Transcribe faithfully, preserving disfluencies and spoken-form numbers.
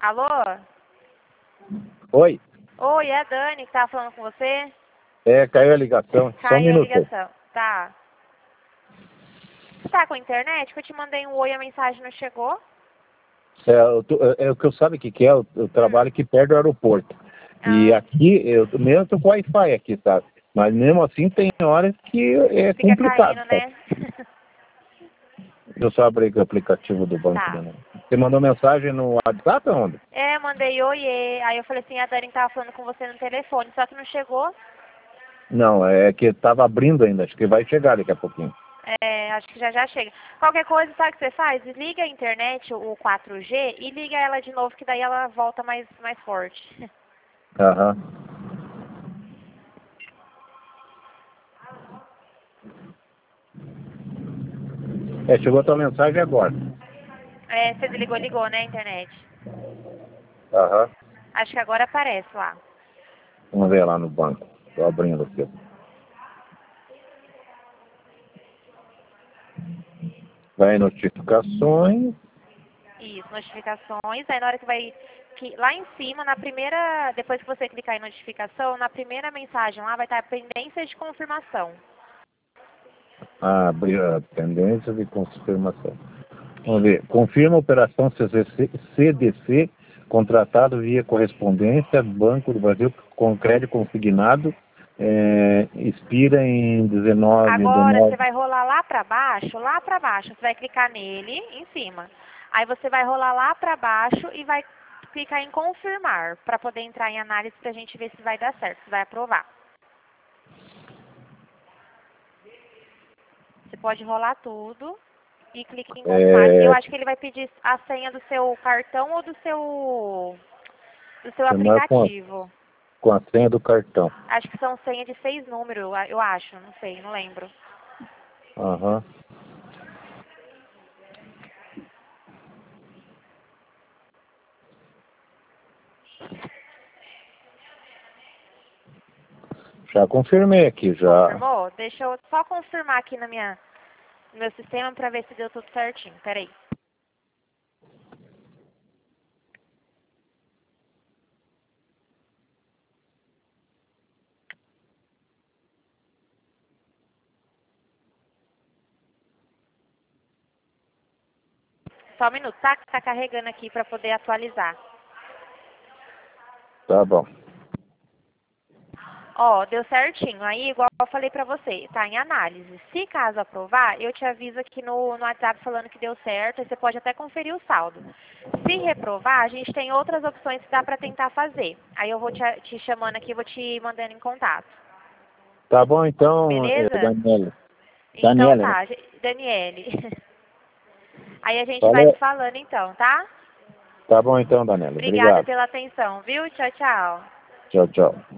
Alô? Oi? Oi, é a Dani que tava falando com você? É, caiu a ligação. Só um Caiu a minuto. ligação. Tá. Você tá com internet? Que eu te mandei um oi e a mensagem não chegou? É, eu tô- é, é o que eu sabe o que, que é, eu, eu trabalho aqui perto do aeroporto. E Ah, aqui, eu mesmo tô com Wi-Fi aqui, sabe? Mas mesmo assim tem horas que é fica complicado, caindo, sabe? né? Eu só abri o aplicativo do banco. Tá. Né? Você mandou mensagem no WhatsApp ou onde? É, mandei oiê. Aí eu falei assim, a Dani tava falando com você no telefone, só que não chegou. Não, é que tava abrindo ainda, acho que vai chegar daqui a pouquinho. É, acho que já já chega. Qualquer coisa, sabe o que você faz? Liga a internet, o quatro G, e liga ela de novo, que daí ela volta mais, mais forte. Aham. É, chegou a tua mensagem agora. É, você desligou, ligou, né, a internet? Aham. Acho que agora aparece lá. Vamos ver lá no banco. Tô abrindo aqui. Vai em notificações. Isso, notificações. Aí na hora que vai, que, lá em cima, na primeira, depois que você clicar em notificação, na primeira mensagem lá vai estar pendência de confirmação. Ah, abrir a tendência de confirmação. Vamos ver. Confirma a operação C D C contratado via correspondência, Banco do Brasil com crédito consignado, é, expira em dezenove de Agora você nove. vai rolar lá pra baixo, lá pra baixo. Você vai clicar nele, em cima. Aí você vai rolar lá pra baixo e vai clicar em confirmar, para poder entrar em análise pra gente ver se vai dar certo, se vai aprovar. Você pode rolar tudo e clique em confirmar. Eu É, acho que ele vai pedir a senha do seu cartão ou do seu do seu chamar com a, aplicativo. com a senha do cartão. Acho que são senha de seis números, eu eu acho, não sei, não lembro. Aham. Já confirmei aqui, já. Confirmou? Deixa eu só confirmar aqui na minha, no meu sistema para ver se deu tudo certinho. Peraí. Só um minuto, tá? Que tá carregando aqui para poder atualizar. Tá bom. Ó, deu certinho. Aí, igual eu falei pra você, tá em análise. Se caso aprovar, eu te aviso aqui no, no WhatsApp falando que deu certo. Aí você pode até conferir o saldo. Se reprovar, a gente tem outras opções que dá pra tentar fazer. Aí eu vou te, te chamando aqui, vou te mandando em contato. Tá bom, então, é, Beleza? Daniela. Então Daniela, né? tá, Ge- Daniele. Aí a gente vai se Valeu. falando então, tá? Tá bom, então, Daniela. Obrigada Obrigado. pela atenção, viu? Tchau, tchau. Tchau, tchau.